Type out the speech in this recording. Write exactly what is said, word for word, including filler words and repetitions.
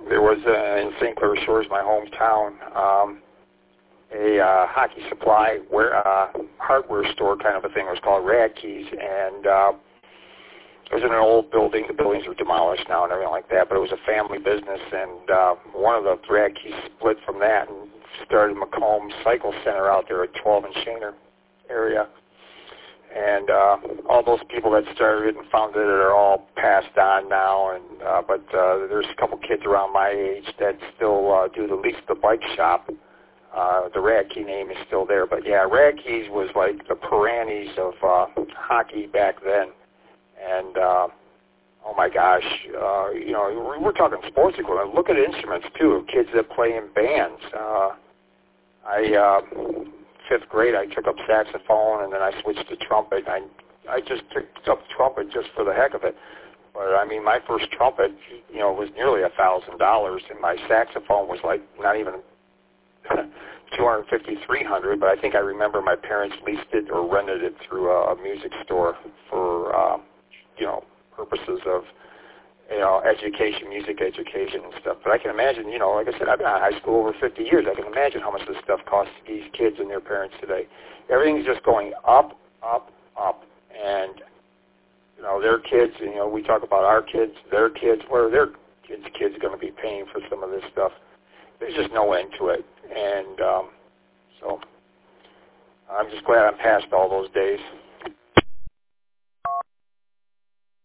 there was uh, in Saint Clair Shores, my hometown, um, a uh, hockey supply where uh, hardware store kind of a thing. It was called Radke's, and uh, it was in an old building. The buildings are demolished now and everything like that, but it was a family business, and uh, one of the Radke's split from that and started Macomb Cycle Center out there at twelve and Shaner area. And uh, all those people that started it and founded it are all passed on now. And uh, but uh, there's a couple kids around my age that still uh, do the least the bike shop. Uh, the Radke name is still there, but yeah, Radke's was like the Piranhas of uh, hockey back then. And uh, oh my gosh, uh, you know, we're talking sports equipment. Look at instruments too. Kids that play in bands. Uh, I. Uh, fifth grade, I took up saxophone, and then I switched to trumpet. I I just picked up trumpet just for the heck of it. But, I mean, my first trumpet, you know, was nearly a thousand dollars, and my saxophone was like not even two hundred fifty, three hundred. But I think I remember my parents leased it or rented it through a, a music store for, uh, you know, purposes of, you know, education, music education and stuff. But I can imagine, you know, like I said, I've been out of high school over fifty years. I can imagine how much this stuff costs these kids and their parents today. Everything's just going up, up, up. And, you know, their kids, you know, we talk about our kids, their kids, where are their kids' kids going to be paying for some of this stuff? There's just no end to it. And um, so I'm just glad I'm past all those days.